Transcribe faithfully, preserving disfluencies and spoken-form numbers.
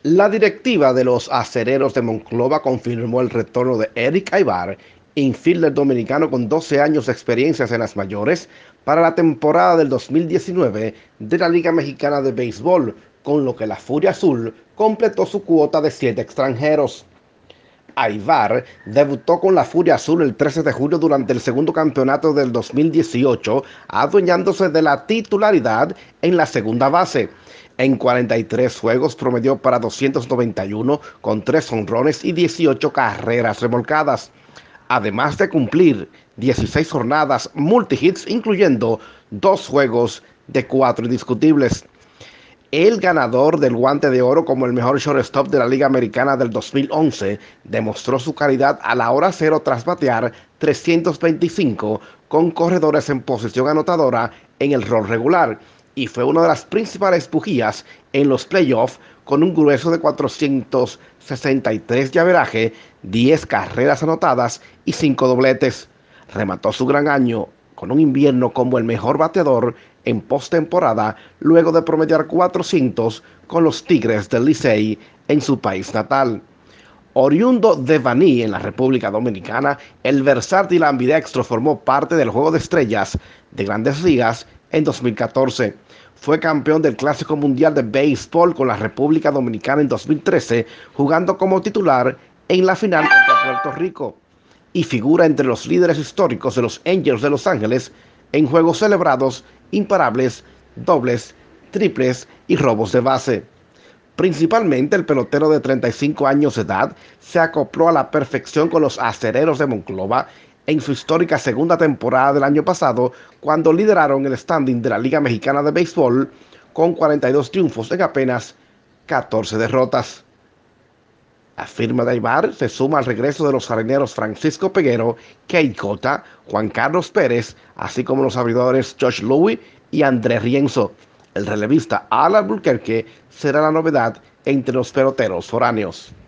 La directiva de los Acereros de Monclova confirmó el retorno de Eric Aybar, infielder dominicano con doce años de experiencia en las mayores, para la temporada del dos mil diecinueve de la Liga Mexicana de Béisbol, con lo que la Furia Azul completó su cuota de siete extranjeros. Aybar debutó con la Furia Azul el trece de julio durante el segundo campeonato del dos mil dieciocho, adueñándose de la titularidad en la segunda base. En cuarenta y tres juegos promedió para doscientos noventa y uno con tres honrones y dieciocho carreras remolcadas, además de cumplir dieciséis jornadas multihits, incluyendo dos juegos de cuatro indiscutibles. El ganador del Guante de Oro como el mejor shortstop de la Liga Americana del dos mil once demostró su calidad a la hora cero tras batear trescientos veinticinco con corredores en posición anotadora en el rol regular, y fue una de las principales bujías en los playoffs con un grueso de cuatrocientos sesenta y tres de averaje, diez carreras anotadas y cinco dobletes. Remató su gran año con un invierno como el mejor bateador en postemporada, luego de promediar cuatrocientos con los Tigres del Licey en su país natal. Oriundo de Baní, en la República Dominicana, el versátil ambidextro formó parte del Juego de Estrellas de Grandes Ligas en dos mil catorce. Fue campeón del Clásico Mundial de Béisbol con la República Dominicana en dos mil trece, jugando como titular en la final contra Puerto Rico, y figura entre los líderes históricos de los Angels de Los Ángeles en juegos celebrados, imparables, dobles, triples y robos de base. Principalmente el pelotero de treinta y cinco años de edad se acopló a la perfección con los Acereros de Monclova en su histórica segunda temporada del año pasado, cuando lideraron el standing de la Liga Mexicana de Béisbol con cuarenta y dos triunfos en apenas catorce derrotas. La firma de Aybar se suma al regreso de los jardineros Francisco Peguero, Kate Cota, Juan Carlos Pérez, así como los abridores Josh Louis y André Rienzo. El relevista Al Alburquerque será la novedad entre los peloteros foráneos.